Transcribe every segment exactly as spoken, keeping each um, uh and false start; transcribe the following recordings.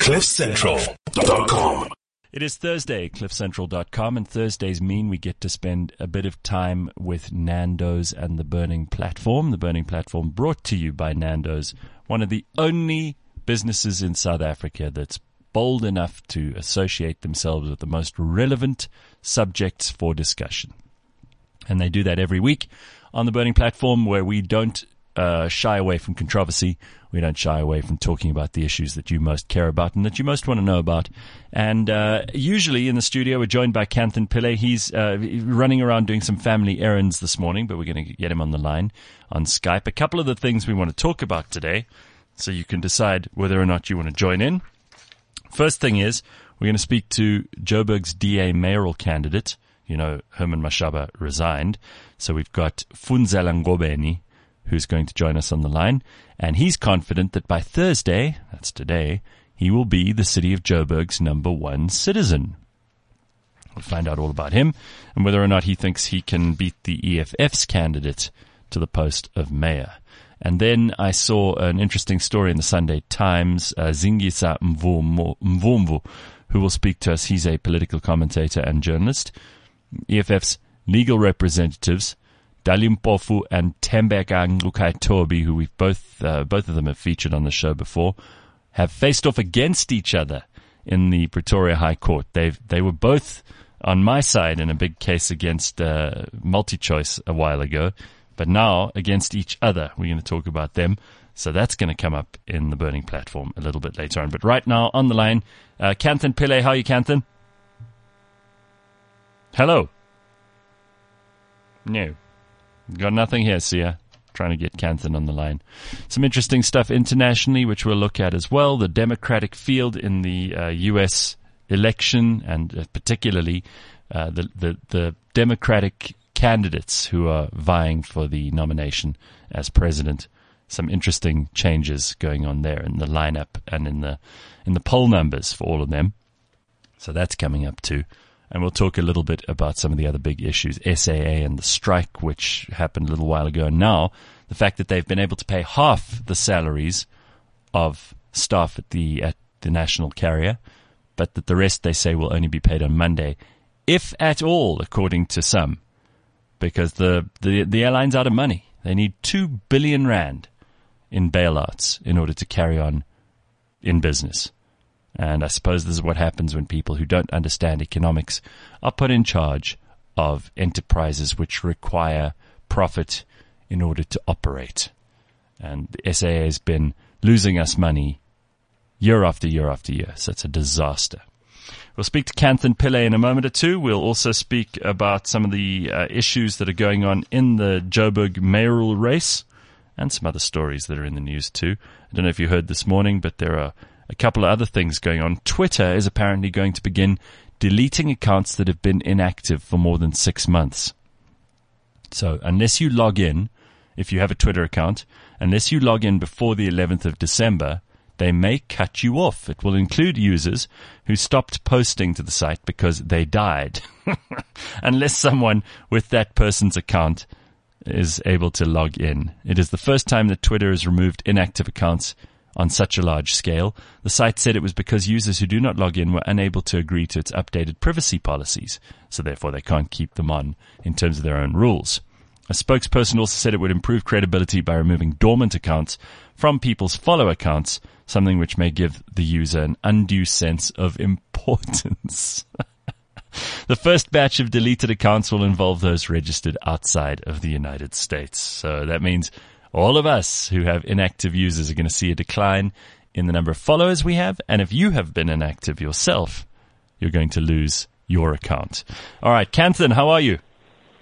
cliff central dot com. It is Thursday, cliff central dot com, and Thursdays mean we get to spend a bit of time with Nando's and the Burning Platform. The Burning Platform brought to you by Nando's, one of the only businesses in South Africa that's bold enough to associate themselves with the most relevant subjects for discussion. And they do that every week on the Burning Platform, where we don't uh, shy away from controversy. We don't shy away from talking about the issues that you most care about and that you most want to know about. And uh, usually in the studio, we're joined by Kanthan Pillay. He's uh, running around doing some family errands this morning, but we're going to get him on the line on Skype. A couple of the things we want to talk about today, so you can decide whether or not you want to join in. First thing is, we're going to speak to Joburg's D A mayoral candidate. You know, Herman Mashaba resigned. So we've got Funzela Ngobeni, who's going to join us on the line. And he's confident that by Thursday, that's today, he will be the city of Joburg's number one citizen. We'll find out all about him and whether or not he thinks he can beat the E F F's candidate to the post of mayor. And then I saw an interesting story in the Sunday Times, uh, Zingisa Mvumvu, who will speak to us. He's a political commentator and journalist. E F F's legal representatives, Dalimpofu and Tembeka Ngcukaitobi, who we've both, uh, both of them have featured on the show before, have faced off against each other in the Pretoria High Court. They've, they were both on my side in a big case against, uh, MultiChoice a while ago, but now against each other. We're going to talk about them. So that's going to come up in the Burning Platform a little bit later on. But right now on the line, uh, Kanthan Pillay. How are you, Kanthan? Hello. No. Got nothing here, Sia. Trying to get Kanthan on the line. Some interesting stuff internationally, which we'll look at as well. The Democratic field in the uh, U S election, and uh, particularly uh, the, the the Democratic candidates who are vying for the nomination as president. Some interesting changes going on there in the lineup and in the in the poll numbers for all of them. So that's coming up too. And we'll talk a little bit about some of the other big issues, S A A and the strike, which happened a little while ago. And now, the fact that they've been able to pay half the salaries of staff at the at the national carrier, but that the rest, they say, will only be paid on Monday, if at all, according to some, because the, the, the airline's out of money. They need two billion rand in bailouts in order to carry on in business. And I suppose this is what happens when people who don't understand economics are put in charge of enterprises which require profit in order to operate. And the S A A has been losing us money year after year after year. So it's a disaster. We'll speak to Kanthan Pillay in a moment or two. We'll also speak about some of the uh, issues that are going on in the Joburg mayoral race and some other stories that are in the news too. I don't know if you heard this morning, but there are a couple of other things going on. Twitter is apparently going to begin deleting accounts that have been inactive for more than six months. So unless you log in, if you have a Twitter account, unless you log in before the eleventh of December, they may cut you off. It will include users who stopped posting to the site because they died. Unless someone with that person's account is able to log in. It is the first time that Twitter has removed inactive accounts on such a large scale. The site said it was because users who do not log in were unable to agree to its updated privacy policies, so therefore they can't keep them on in terms of their own rules. A spokesperson also said it would improve credibility by removing dormant accounts from people's follow accounts, something which may give the user an undue sense of importance. The first batch of deleted accounts will involve those registered outside of the United States. So that means all of us who have inactive users are going to see a decline in the number of followers we have. And if you have been inactive yourself, you're going to lose your account. All right, Kanthan, how are you?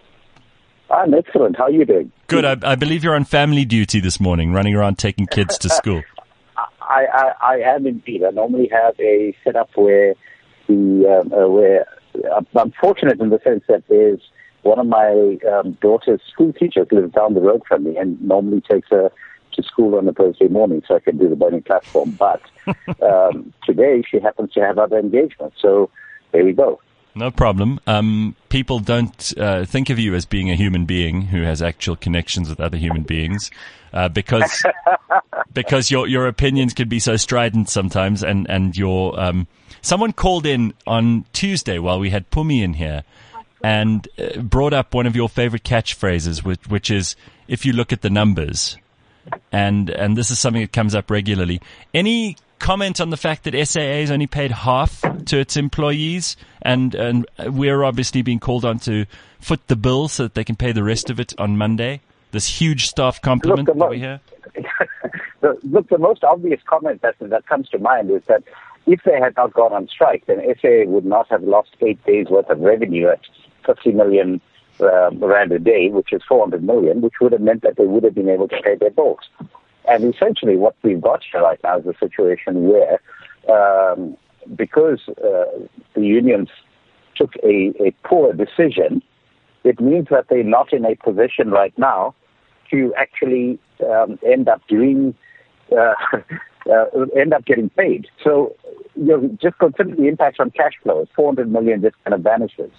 I'm excellent. How are you doing? Good. I, I believe you're on family duty this morning, running around taking kids to school. I, I, I am indeed. I normally have a setup where the um, uh, where uh, I'm fortunate in the sense that there's one of my um, daughter's school teachers lives down the road from me and normally takes her to school on a Thursday morning so I can do the Burning Platform. But um, today she happens to have other engagements, so there we go. No problem. Um, people don't uh, think of you as being a human being who has actual connections with other human beings, uh, because because your your opinions can be so strident sometimes, and and your um, someone called in on Tuesday while we had Pumi in here, and uh, brought up one of your favorite catchphrases, which which is, if you look at the numbers, and and this is something that comes up regularly. Any comment on the fact that S A A has only paid half to its employees, and, and we're obviously being called on to foot the bill so that they can pay the rest of it on Monday? This huge staff compliment look, that we hear? the, look, the most obvious comment that, that comes to mind is that if they had not gone on strike, then S A A would not have lost eight days' worth of revenue at fifty million uh, rand a day, which is four hundred million, which would have meant that they would have been able to pay their bills. And essentially what we've got here right now is a situation where, um, because uh, the unions took a, a poor decision, it means that they're not in a position right now to actually um, end up doing, uh, uh, end up getting paid. So, you know, just consider the impact on cash flow. four hundred million just kind of vanishes.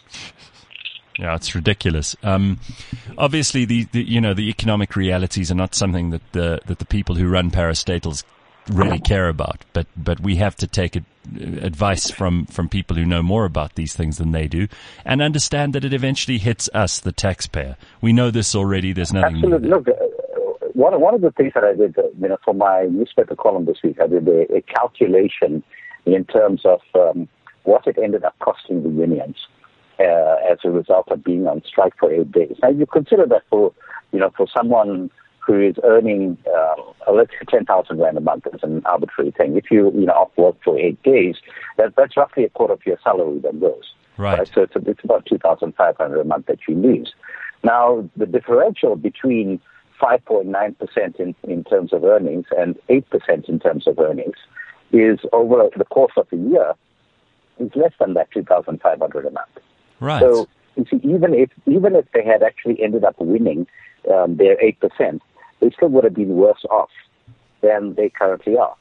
Yeah, it's ridiculous. Um, obviously, the, the you know the economic realities are not something that the that the people who run parastatals really care about. But but we have to take it, advice from from people who know more about these things than they do, and understand that it eventually hits us, the taxpayer. We know this already. There's nothing. Absolutely. New Look, uh, one one of the things that I did, uh, you know, for my newspaper column this week, I did a, a calculation in terms of um, what it ended up costing the unions. Uh, as a result of being on strike for eight days. Now, you consider that for, you know, for someone who is earning, uh, let's say ten thousand rand a month as an arbitrary thing. If you, you know, off work for eight days, that, that's roughly a quarter of your salary that goes. Right. right? So it's, it's about two thousand five hundred a month that you lose. Now, the differential between five point nine percent in, in terms of earnings and eight percent in terms of earnings is over the course of a year is less than that two thousand five hundred a month. Right. So you see, even if even if they had actually ended up winning um, their eight percent, they still would have been worse off than they currently are.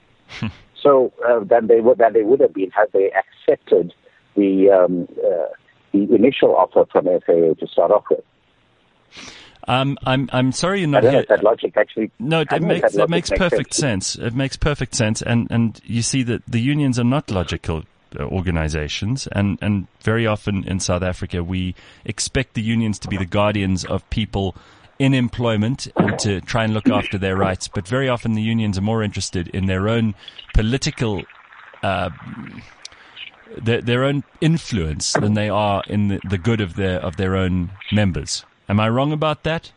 so uh, than they would than they would have been had they accepted the um, uh, the initial offer from S A A to start off with. Um, I'm I'm sorry you're not I don't know here. if that logic actually. No, it makes that, that makes perfect sense. sense. It makes perfect sense, and and you see that the unions are not logical organizations, and, and very often in South Africa we expect the unions to be the guardians of people in employment and to try and look after their rights, but very often the unions are more interested in their own political uh, their, their own influence than they are in the, the good of their of their own members. Am I wrong about that?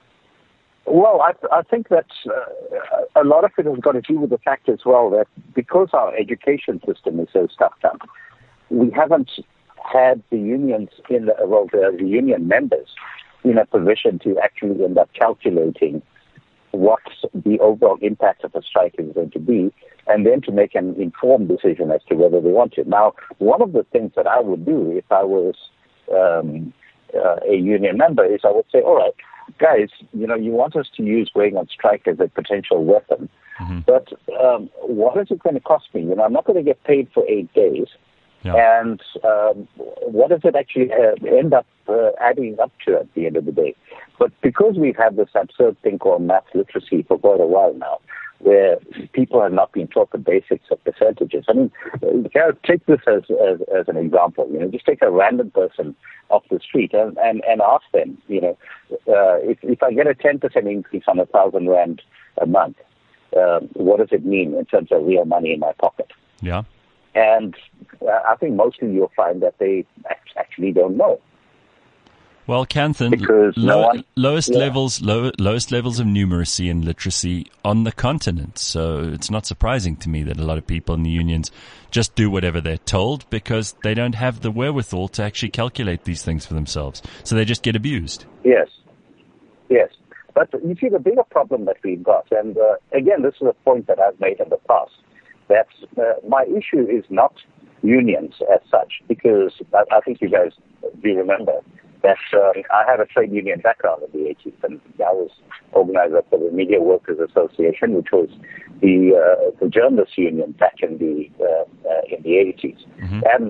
Well, I, I think that uh, a lot of it has got to do with the fact as well that because our education system is so stuffed up, we haven't had the unions in the, well, the, the union members in a position to actually end up calculating what the overall impact of a strike is going to be, and then to make an informed decision as to whether they want to. Now, one of the things that I would do if I was um, uh, a union member is I would say, all right, guys, you know, you want us to use going on strike as a potential weapon, mm-hmm. but um, what is it going to cost me? You know, I'm not going to get paid for eight days. Yeah. And um, what does it actually uh, end up uh, adding up to at the end of the day? But because we've had this absurd thing called math literacy for quite a while now, where people have not been taught the basics of percentages. I mean, take this as, as as an example. You know, just take a random person off the street and, and, and ask them, you know, uh, if, if I get a ten percent increase on a thousand rand a month, um, what does it mean in terms of real money in my pocket? Yeah. And uh, I think mostly you'll find that they actually don't know. Well, Kanthan, because low, no one, lowest yeah. levels, low, lowest levels of numeracy and literacy on the continent. So it's not surprising to me that a lot of people in the unions just do whatever they're told because they don't have the wherewithal to actually calculate these things for themselves. So they just get abused. Yes, yes. But you see the bigger problem that we've got, and uh, again, this is a point that I've made in the past, that uh, my issue is not unions as such, because I, I think you guys do remember that uh, I had a trade union background in the eighties, and I was organizer for the Media Workers Association, which was the uh, the journalists union back in the uh, uh, in the eighties. Mm-hmm. And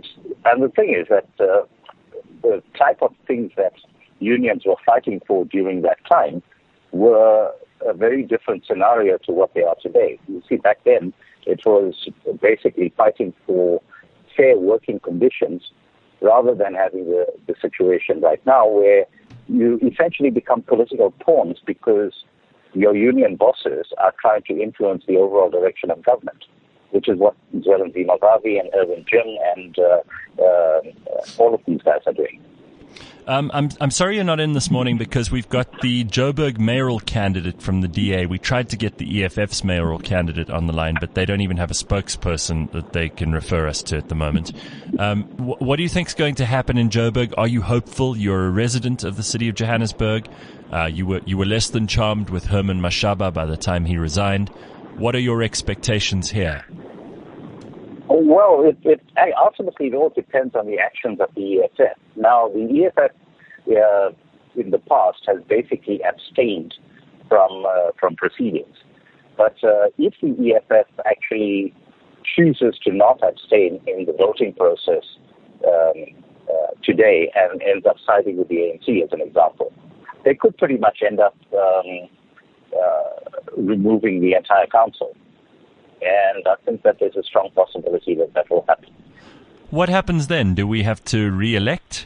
and the thing is that uh, the type of things that unions were fighting for during that time were a very different scenario to what they are today. You see, back then, it was basically fighting for fair working conditions rather than having the, the situation right now where you essentially become political pawns because your union bosses are trying to influence the overall direction of government, which is what Zwelinzima Magavi and Irwin Jim and uh, uh, all of these guys are doing. Um, I'm I'm sorry you're not in this morning because we've got the Joburg mayoral candidate from the D A. We tried to get the E F F's mayoral candidate on the line, but they don't even have a spokesperson that they can refer us to at the moment. Um, wh- what do you think is going to happen in Joburg? Are you hopeful? You're a resident of the city of Johannesburg. Uh, you were you were less than charmed with Herman Mashaba by the time he resigned. What are your expectations here? Well, it, it ultimately it all depends on the actions of the E F F. Now, the E F F uh, in the past has basically abstained from uh, from proceedings. But uh, if the E F F actually chooses to not abstain in the voting process um, uh, today and ends up siding with the A N C, as an example, they could pretty much end up um, uh, removing the entire council. And I think that there's a strong possibility that that will happen. What happens then? Do we have to re-elect?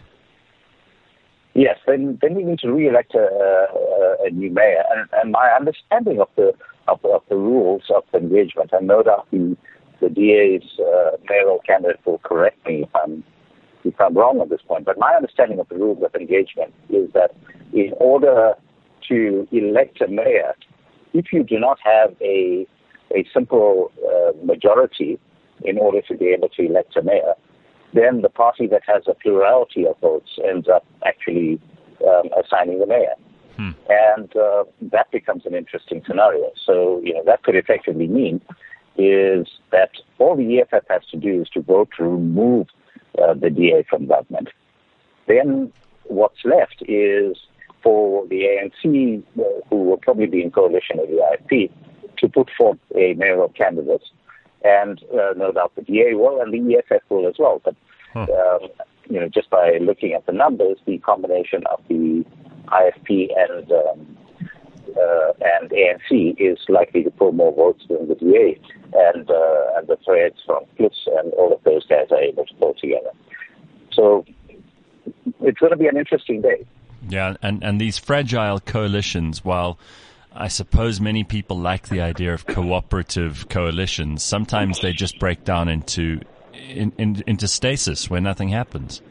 Yes, then then we need to re-elect a, a, a new mayor. And, and my understanding of the of, of the rules of engagement, and no doubt the the D A's uh, mayoral candidate will correct me if I'm if I'm wrong at this point. But my understanding of the rules of engagement is that in order to elect a mayor, if you do not have a a simple uh, majority in order to be able to elect a mayor, then the party that has a plurality of votes ends up actually um, assigning the mayor. Hmm. And uh, that becomes an interesting scenario. So, you know, that could effectively mean is that all the E F F has to do is to vote to remove uh, the D A from government. Then what's left is for the A N C, uh, who will probably be in coalition with the I F P, to put forth a mayoral candidate, and uh, no doubt the D A will, and the E F F will as well. But huh. um, you know, just by looking at the numbers, the combination of the I F P and um, uh, and A N C is likely to pull more votes than the D A, and uh, and the threads from Plus and all of those guys are able to pull together. So it's going to be an interesting day. Yeah, and and these fragile coalitions, while I suppose many people like the idea of cooperative coalitions, sometimes they just break down into in, in, into stasis where nothing happens.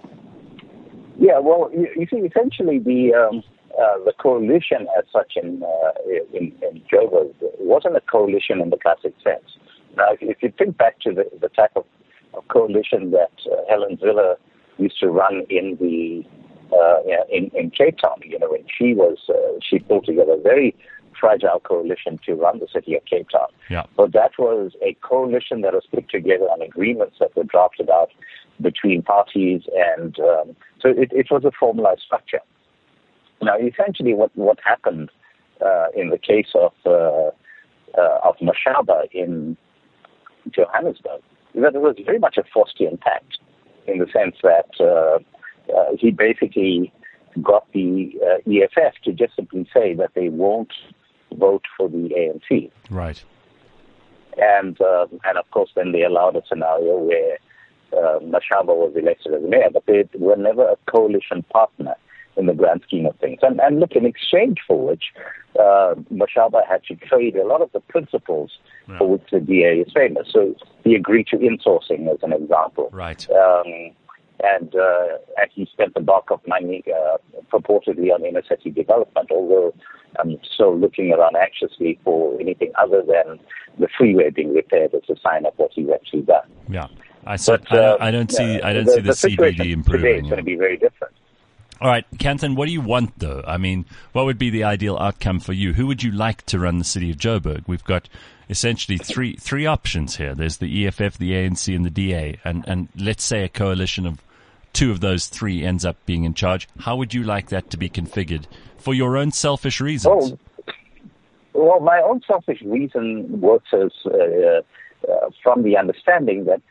Yeah, well, you, you see, essentially the um, uh, the coalition as such in uh, in, in Joburg wasn't a coalition in the classic sense. Now, if, if you think back to the, the type of, of coalition that uh, Helen Zille used to run in the Uh, yeah, in, in Cape Town, you know, when she was, uh, she pulled together a very fragile coalition to run the city of Cape Town. Yeah. But that was a coalition that was put together on agreements that were drafted out between parties, and um, so it, it was a formalized structure. Now, essentially, what what happened uh, in the case of uh, uh, of Mashaba in Johannesburg is that it was very much a Faustian pact, in the sense that Uh, Uh, he basically got the uh, E F F to just simply say that they won't vote for the A N C. Right. And uh, and of course, then they allowed a scenario where uh, Mashaba was elected as mayor, but they were never a coalition partner in the grand scheme of things. And, and look, in exchange for which, uh, Mashaba had to trade a lot of the principles yeah. for which the D A is famous. So he agreed to insourcing, as an example. Right. Um, And, uh, and he spent the bulk of money uh, purportedly on inner city development, although I'm still looking around anxiously for anything other than the freeway being repaired as a sign of what he's actually done. Yeah, I, said, but, uh, I, I don't see I don't the, see the, the C B D improving. Today is going to be very different. All right, Kanthan, what do you want, though? I mean, what would be the ideal outcome for you? Who would you like to run the city of Joburg? We've got essentially three three options here. There's the E F F, the A N C, and the D A, and and let's say a coalition of two of those three ends up being in charge. How would you like that to be configured for your own selfish reasons? Oh, well, my own selfish reason works as uh, uh, from the understanding that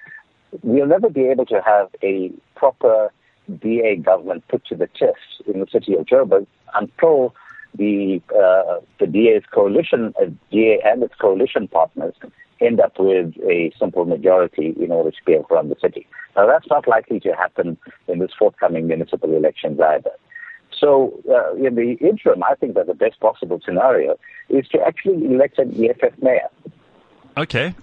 we'll never be able to have a proper D A government put to the test in the city of Joburg until the uh, the D A's coalition, uh, D A and its coalition partners end up with a simple majority in order to be able to run the city. Now, that's not likely to happen in this forthcoming municipal elections either. So, uh, in the interim, I think that the best possible scenario is to actually elect an E F F mayor. Okay.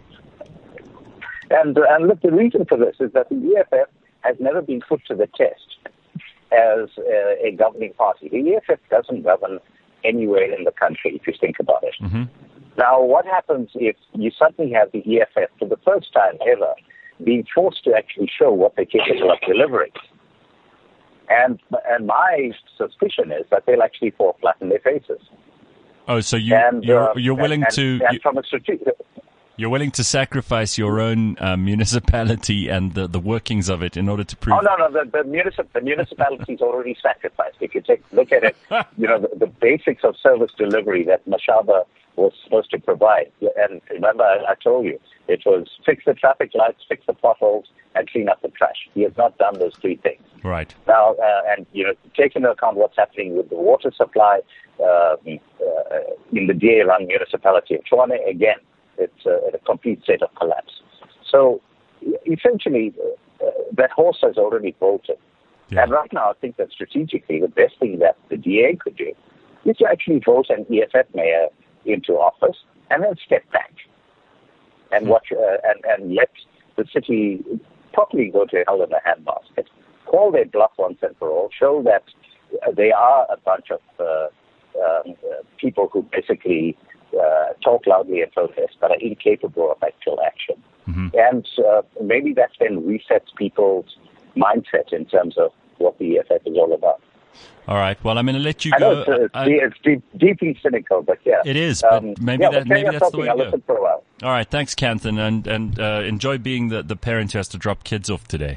And, uh, and look, the reason for this is that the E F F has never been put to the test as uh, a governing party. The E F F doesn't govern anywhere in the country, if you think about it. Mm-hmm. Now, what happens if you suddenly have the E F F, for the first time ever, being forced to actually show what they're capable of delivering? And and my suspicion is that they'll actually fall flat in their faces. Oh, so you, and, you're, uh, you're willing and, to... And, and you, from a strategic... You're willing to sacrifice your own uh, municipality and the, the workings of it in order to prove... Oh, no, no, the, the, municip- the municipality is already sacrificed. If you take look at it, you know, the, the basics of service delivery that Mashaba was supposed to provide. And remember, I, I told you, it was fix the traffic lights, fix the potholes, and clean up the trash. He has not done those three things. Right. Now, uh, and, you know, take into account what's happening with the water supply uh, uh, in the D A-run municipality of Tshwane, again, it's uh, a complete state of collapse. So, essentially, uh, that horse has already bolted. Yeah. And right now, I think that strategically, the best thing that the D A could do is to actually vote an E F F mayor into office and then step back and watch uh, and, and let the city properly go to hell in a handbasket. Call their bluff once and for all. Show that uh, they are a bunch of uh, um, uh, people who basically uh, talk loudly and protest, but are incapable of actual action. Mm-hmm. And uh, maybe that then resets people's mindset in terms of what the E F F is all about. All right. Well, I'm going to let you I go. know it's, uh, it's, I, it's deep, deeply cynical, but yeah. It is, but um, maybe, yeah, that, maybe that's the way to go. For a while. All right. Thanks, Kanthan, and, and uh, enjoy being the, the parent who has to drop kids off today.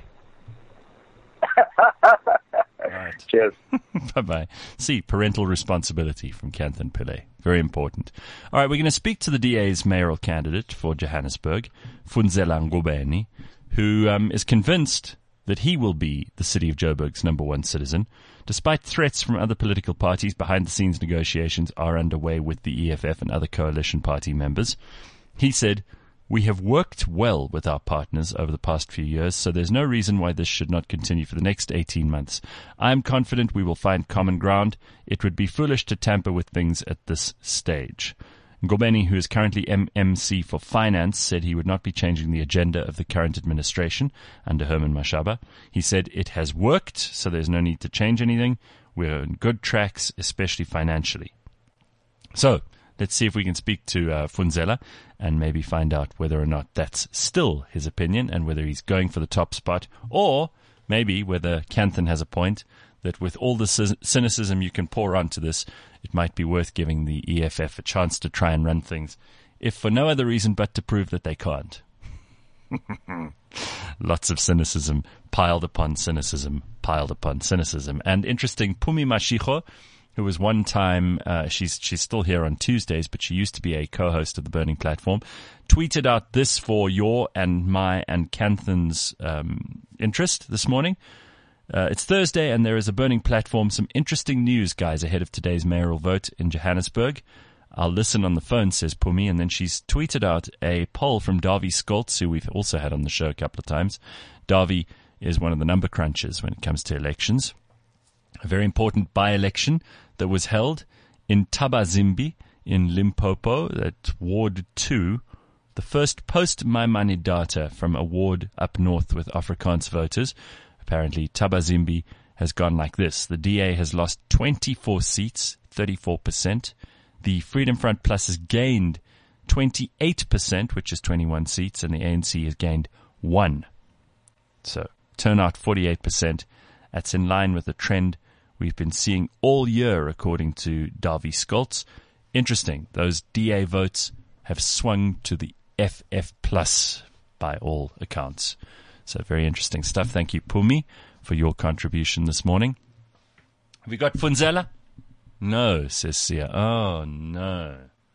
All right. Cheers. Bye-bye. See, parental responsibility from Kanthan Pillay. Very important. All right, we're going to speak to the D A's mayoral candidate for Johannesburg, Funzela Ngobeni, who um, is convinced that he will be the city of Joburg's number one citizen, despite threats from other political parties. Behind-the-scenes negotiations are underway with the E F F and other coalition party members. He said, "We have worked well with our partners over the past few years, so there's no reason why this should not continue for the next eighteen months. I am confident we will find common ground. It would be foolish to tamper with things at this stage." Ngobeni, who is currently M M C for Finance, said he would not be changing the agenda of the current administration under Herman Mashaba. He said it has worked, so there's no need to change anything. We're on good tracks, especially financially. So, let's see if we can speak to uh, Funzela and maybe find out whether or not that's still his opinion and whether he's going for the top spot, or maybe whether Kanthan has a point that with all the c- cynicism you can pour onto this, it might be worth giving the E F F a chance to try and run things, if for no other reason but to prove that they can't. Lots of cynicism piled upon cynicism, piled upon cynicism. And interesting, Pumi Mashiko, who was one time, uh, she's she's still here on Tuesdays, but she used to be a co-host of the Burning Platform, tweeted out this for your and my and Kanthan's um, interest this morning. Uh, it's Thursday and there is a Burning Platform. Some interesting news, guys, ahead of today's mayoral vote in Johannesburg. I'll listen on the phone, says Pumi, and then she's tweeted out a poll from Davi Skoltz, who we've also had on the show a couple of times. Davi is one of the number crunchers when it comes to elections. A very important by-election that was held in Tabazimbi in Limpopo at Ward two, the first post-Maimane data from a ward up north with Afrikaans voters. Apparently, Tabazimbi has gone like this. The D A has lost twenty-four seats, thirty-four percent. The Freedom Front Plus has gained twenty-eight percent, which is twenty-one seats, and the A N C has gained one. So, turnout forty-eight percent. That's in line with the trend we've been seeing all year, according to Davi Skoltz. Interesting. Those D A votes have swung to the F F Plus by all accounts. So very interesting stuff. Thank you, Pumi, for your contribution this morning. Have we got Funzela? No, says Sia. Oh, no.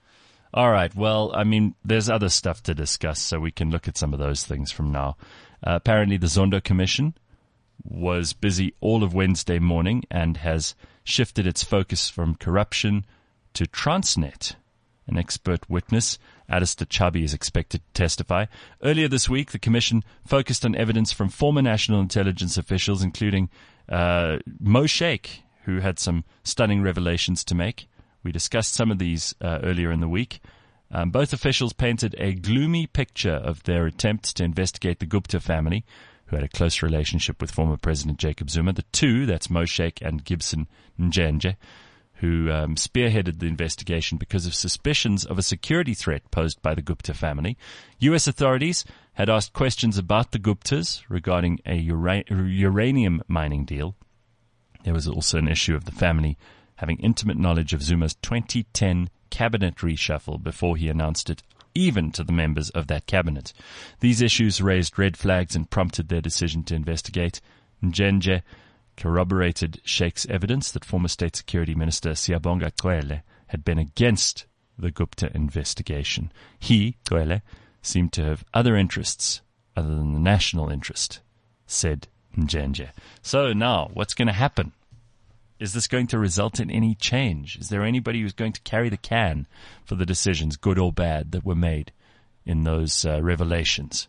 All right. Well, I mean, there's other stuff to discuss, so we can look at some of those things from now. Uh, apparently, the Zondo Commission was busy all of Wednesday morning and has shifted its focus from corruption to Transnet. An expert witness, Alistair Chubby, is expected to testify. Earlier this week, the Commission focused on evidence from former national intelligence officials, including uh, Mo Sheikh, who had some stunning revelations to make. We discussed some of these uh, earlier in the week. Um, both officials painted a gloomy picture of their attempts to investigate the Gupta family, who had a close relationship with former President Jacob Zuma. The two, that's Mo Sheikh and Gibson Njenje, who um, spearheaded the investigation because of suspicions of a security threat posed by the Gupta family. U S authorities had asked questions about the Guptas regarding a ura- uranium mining deal. There was also an issue of the family having intimate knowledge of Zuma's twenty ten cabinet reshuffle before he announced it even to the members of that cabinet. These issues raised red flags and prompted their decision to investigate. Njenje corroborated Sheikh's evidence that former State Security Minister Siyabonga Cwele had been against the Gupta investigation. He, Cwele, seemed to have other interests other than the national interest, said Njenje. So now, what's going to happen? Is this going to result in any change? Is there anybody who's going to carry the can for the decisions, good or bad, that were made in those uh, revelations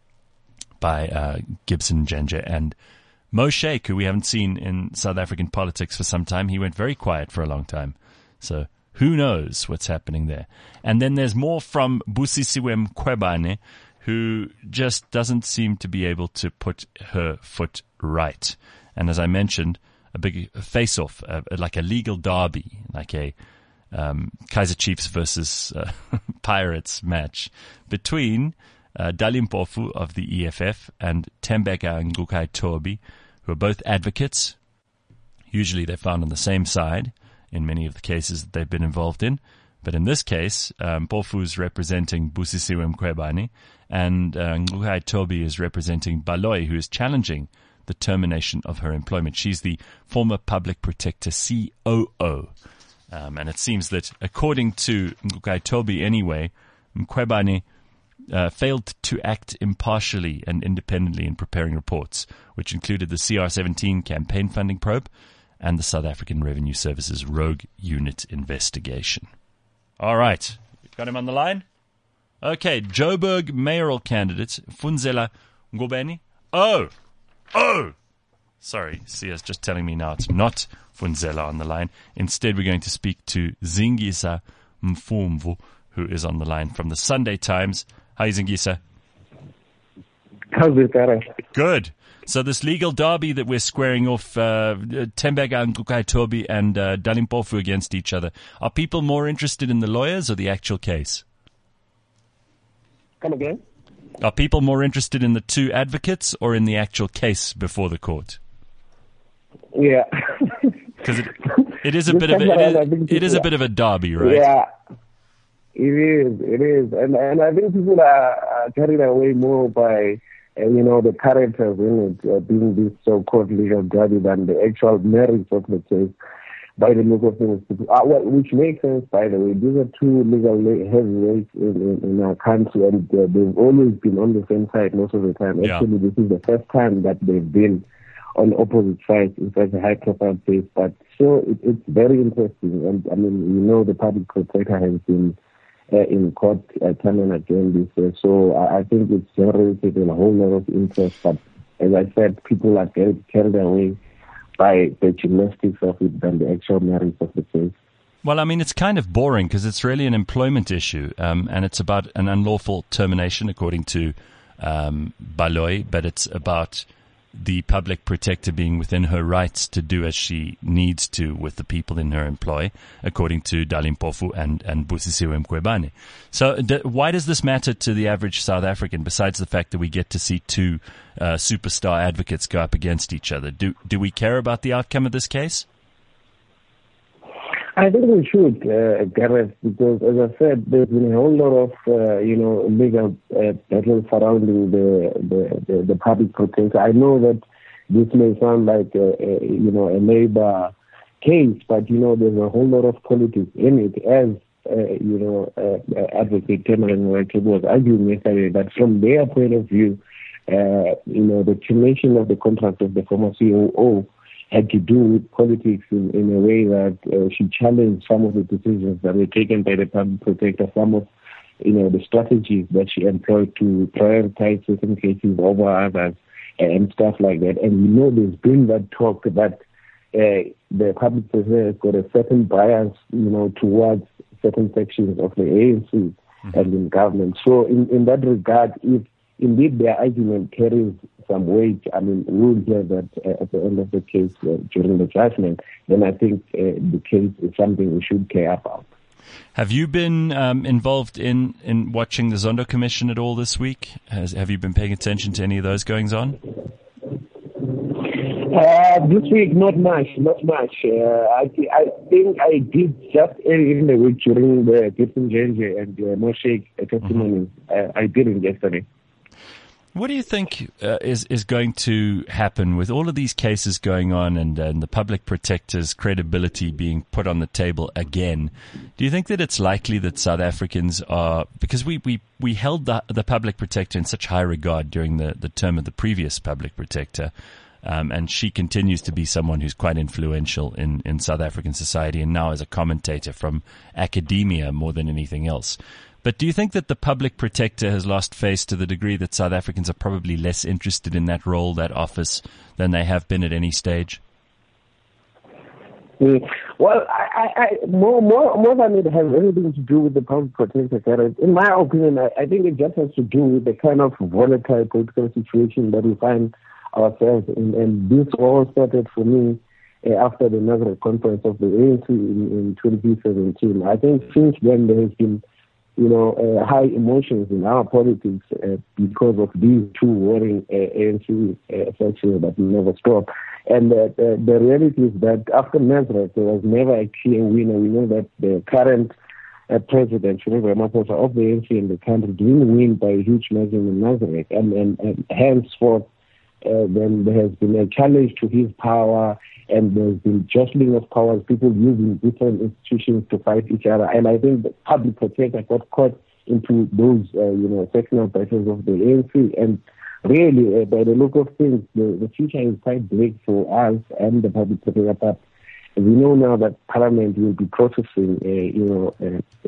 by uh, Gibson Njenje and Mo Sheikh, who we haven't seen in South African politics for some time? He went very quiet for a long time. So who knows what's happening there? And then there's more from Busisiwe Mkhwebane, who just doesn't seem to be able to put her foot right. And as I mentioned, a big face-off, uh, like a legal derby, like a um, Kaizer Chiefs versus uh, Pirates match between uh, Dali Mpofu of the E F F and Thembeka Ngcukaitobi, who are both advocates. Usually they're found on the same side in many of the cases that they've been involved in. But in this case, um, Mpofu is representing Busisiwe Mkhwebane, and uh, Ngcukaitobi is representing Baloyi, who is challenging the termination of her employment. She's the former public protector C O O. Um, and it seems that, according to Ngcukaitobi anyway, Mkhwebane uh, failed to act impartially and independently in preparing reports, which included the C R seventeen campaign funding probe and the South African Revenue Service's rogue unit investigation. All right. Got him on the line? Okay. Joburg mayoral candidate, Funzela Ngobeni. Oh! Oh! Sorry, Sia's just telling me now it's not Funzela on the line. Instead, we're going to speak to Zingisa Mfumvu, who is on the line from the Sunday Times. Hi, Zingisa. How's it, Gareth? Good. So this legal derby that we're squaring off, uh, Thembeka Ngcukaitobi and uh, Dali Mpofu against each other, are people more interested in the lawyers or the actual case? Come again? Are people more interested in the two advocates or in the actual case before the court? Yeah. Because it, it is a bit of a, it is, it is a bit of a derby, right? Yeah. It is, it is. And and I think people are, are carried away more by, uh, you know, the characters in it uh, being this so-called legal derby than the actual merits of the case. By the look of things, uh, well, which makes sense, by the way. These are two legal heavyweights in, in, in our country, and uh, they've always been on the same side most of the time. Yeah. Actually, this is the first time that they've been on opposite sides in such a high-profile case. But so it, it's very interesting. And, I mean, you know, the public protector has been uh, in court uh, time and again this year. So I, I think it's generated a whole lot of interest. But as I said, people are carried, carried away by the gymnastics of it than the actual merits of the case. Well, I mean, it's kind of boring because it's really an employment issue, um, and it's about an unlawful termination, according to um, Baloyi, but it's about the public protector being within her rights to do as she needs to with the people in her employ, according to Dali Mpofu and, and Busisiwe Mkhwebane. So d- why does this matter to the average South African, besides the fact that we get to see two uh, superstar advocates go up against each other? Do, do we care about the outcome of this case? I think we should, uh, Gareth, because as I said, there's been a whole lot of, uh, you know, legal uh, battles surrounding the, the, the, the public protector. I know that this may sound like, a, a, you know, a labor case, but, you know, there's a whole lot of politics in it, as uh, you know, uh, uh, advocate Cameron White was arguing yesterday that from their point of view, uh, you know, the termination of the contract of the former C O O had to do with politics in, in a way that uh, she challenged some of the decisions that were taken by the public protector, some of, you know, the strategies that she employed to prioritize certain cases over others and stuff like that. And we know there's been that talk that uh, the public protector has got a certain bias, you know, towards certain sections of the A N C mm-hmm. and in government. So in, in that regard, if indeed their argument carries some weight, I mean, we'll hear that uh, at the end of the case uh, during the judgment, then I think uh, the case is something we should care about. Have you been um, involved in, in watching the Zondo Commission at all this week? Has, have you been paying attention to any of those goings on? Uh, this week, not much, not much. Uh, I, I think I did just early in the week during the Gibson Jenje and uh, Moshe testimony. Mm-hmm. Uh, I didn't yesterday. What do you think uh, is is going to happen with all of these cases going on and, and the public protector's credibility being put on the table again? Do you think that it's likely that South Africans are, because we, we, we held the, the public protector in such high regard during the, the term of the previous public protector, um, and she continues to be someone who's quite influential in, in South African society and now as a commentator from academia more than anything else. But do you think that the public protector has lost face to the degree that South Africans are probably less interested in that role, that office, than they have been at any stage? Mm. Well, I, I, more, more, more than it has anything to do with the public protector, in my opinion, I, I think it just has to do with the kind of volatile political situation that we find ourselves in. And this all started for me uh, after the Nazareth conference of the A N C in, in twenty seventeen. I think since then there has been you know, uh, high emotions in our politics uh, because of these two warring uh, A N C uh, sections that will never stop. And uh, the, the reality is that after Nazareth, there was never a clear winner. We know that the current uh, president, Cyril Ramaphosa, of the A N C in the country didn't win by a huge margin in Nazareth. And, and, and henceforth, uh, then there has been a challenge to his power, and there's been jostling of powers, people using different institutions to fight each other. And I think the public protector got caught into those, uh, you know, sectional battles of the A N C. And really, uh, by the look of things, the, the future is quite bleak for us and the public protector. But we know now that Parliament will be processing, uh, you know, uh,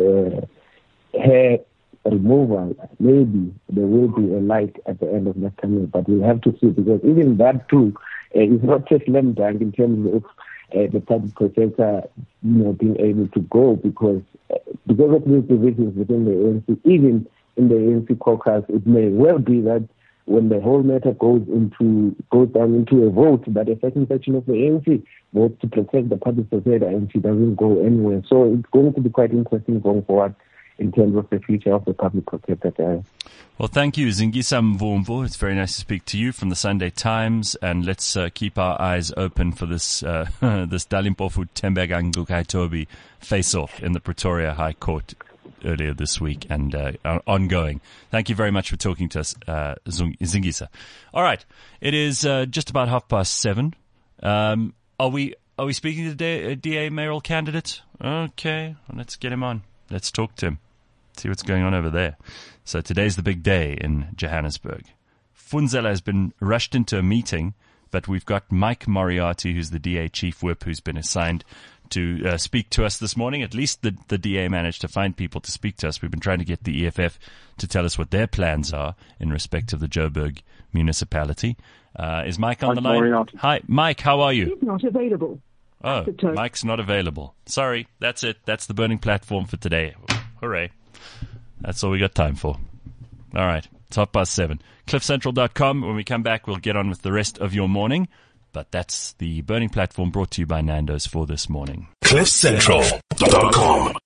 uh, her removal. Maybe there will be a light at the end of that tunnel, but we'll have to see, because even that too, Uh, it's not just slam dunk in terms of uh, the public protector, you know, being able to go, because uh, because of these divisions within the A N C, even in the A N C caucus, it may well be that when the whole matter goes into goes down into a vote, that a certain section of the A N C votes to protect the public protector, and she doesn't go anywhere. So it's going to be quite interesting going forward in terms of the future of the public protector. Well, thank you, Zingisa Mvumvu. It's very nice to speak to you from the Sunday Times, and let's uh, keep our eyes open for this uh, this Dalimpofu Tembega Ngcukaitobi face-off in the Pretoria High Court earlier this week and uh, ongoing. Thank you very much for talking to us, uh, Zingisa. All right, it is uh, just about half past seven. Um, are we are we speaking to the D A mayoral candidate? Okay, well, let's get him on. Let's talk to him. See what's going on over there. So today's the big day in Johannesburg. Funzela has been rushed into a meeting, but we've got Mike Moriarty, who's the D A chief whip, who's been assigned to uh, speak to us this morning. At least the, the D A managed to find people to speak to us. We've been trying to get the E F F to tell us what their plans are in respect of the Joburg municipality. Uh, is Mike on Mike the line? Moriarty. Hi, Mike, how are you? He's not available. Oh, Mike's not available. Sorry, that's it. That's the burning platform for today. Hooray. That's all we got time for. All right, it's half past seven. cliff central dot com. When we come back, we'll get on with the rest of your morning. But that's the burning platform brought to you by Nando's for this morning. cliff central dot com